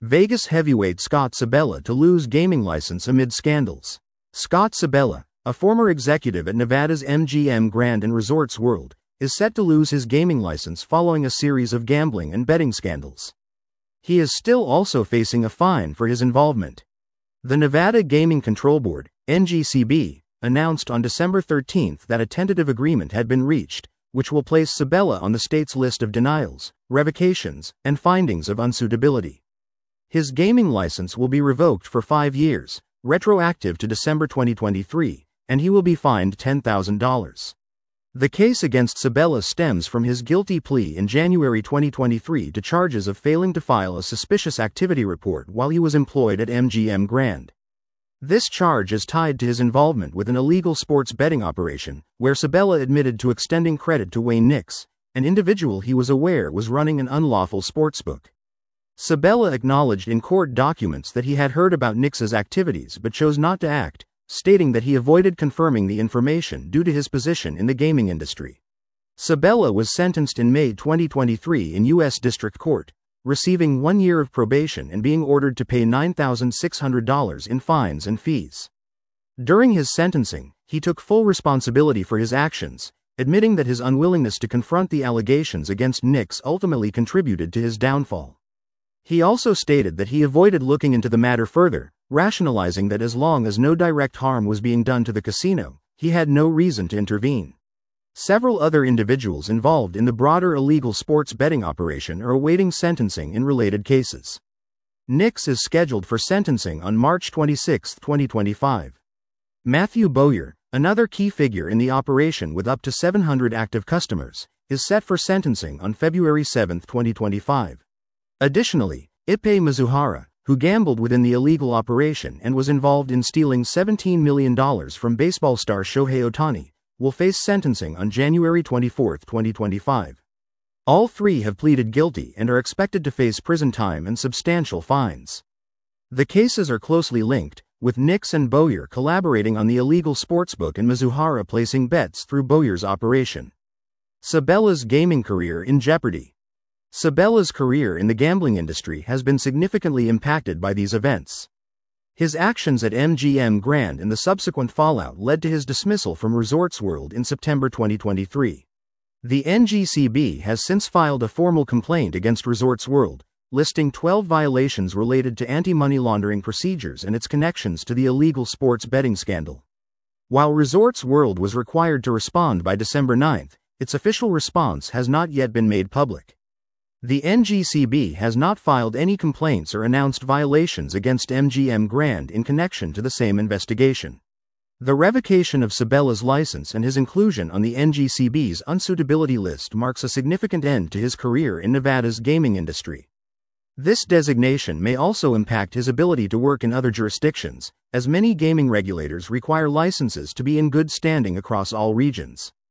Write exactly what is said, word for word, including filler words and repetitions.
Vegas heavyweight Scott Sabella to lose gaming license amid scandals. Scott Sabella, a former executive at Nevada's M G M Grand and Resorts World, is set to lose his gaming license following a series of gambling and betting scandals. He is still also facing a fine for his involvement. The Nevada Gaming Control Board, N G C B, announced on December thirteenth that a tentative agreement had been reached, which will place Sabella on the state's list of denials, revocations, and findings of unsuitability. His gaming license will be revoked for five years, retroactive to December twenty twenty-three, and he will be fined ten thousand dollars. The case against Sabella stems from his guilty plea in January twenty twenty-three to charges of failing to file a suspicious activity report while he was employed at M G M Grand. This charge is tied to his involvement with an illegal sports betting operation, where Sabella admitted to extending credit to Wayne Nix, an individual he was aware was running an unlawful sportsbook. Sabella acknowledged in court documents that he had heard about Nix's activities but chose not to act, stating that he avoided confirming the information due to his position in the gaming industry. Sabella was sentenced in May twenty twenty-three in U S District Court, receiving one year of probation and being ordered to pay nine thousand six hundred dollars in fines and fees. During his sentencing, he took full responsibility for his actions, admitting that his unwillingness to confront the allegations against Nix ultimately contributed to his downfall. He also stated that he avoided looking into the matter further, rationalizing that as long as no direct harm was being done to the casino, he had no reason to intervene. Several other individuals involved in the broader illegal sports betting operation are awaiting sentencing in related cases. Nix is scheduled for sentencing on March twenty-sixth, twenty twenty-five. Matthew Bowyer, another key figure in the operation with up to seven hundred active customers, is set for sentencing on February seventh, twenty twenty-five. Additionally, Ippei Mizuhara, who gambled within the illegal operation and was involved in stealing seventeen million dollars from baseball star Shohei Ohtani, will face sentencing on January twenty-fourth, twenty twenty-five. All three have pleaded guilty and are expected to face prison time and substantial fines. The cases are closely linked, with Nix and Bowyer collaborating on the illegal sportsbook and Mizuhara placing bets through Bowyer's operation. Sabella's gaming career in jeopardy. Sabella's career in the gambling industry has been significantly impacted by these events. His actions at M G M Grand and the subsequent fallout led to his dismissal from Resorts World in September twenty twenty-three. The N G C B has since filed a formal complaint against Resorts World, listing twelve violations related to anti-money laundering procedures and its connections to the illegal sports betting scandal. While Resorts World was required to respond by December ninth, its official response has not yet been made public. The N G C B has not filed any complaints or announced violations against M G M Grand in connection to the same investigation. The revocation of Sabella's license and his inclusion on the N G C B's unsuitability list marks a significant end to his career in Nevada's gaming industry. This designation may also impact his ability to work in other jurisdictions, as many gaming regulators require licenses to be in good standing across all regions.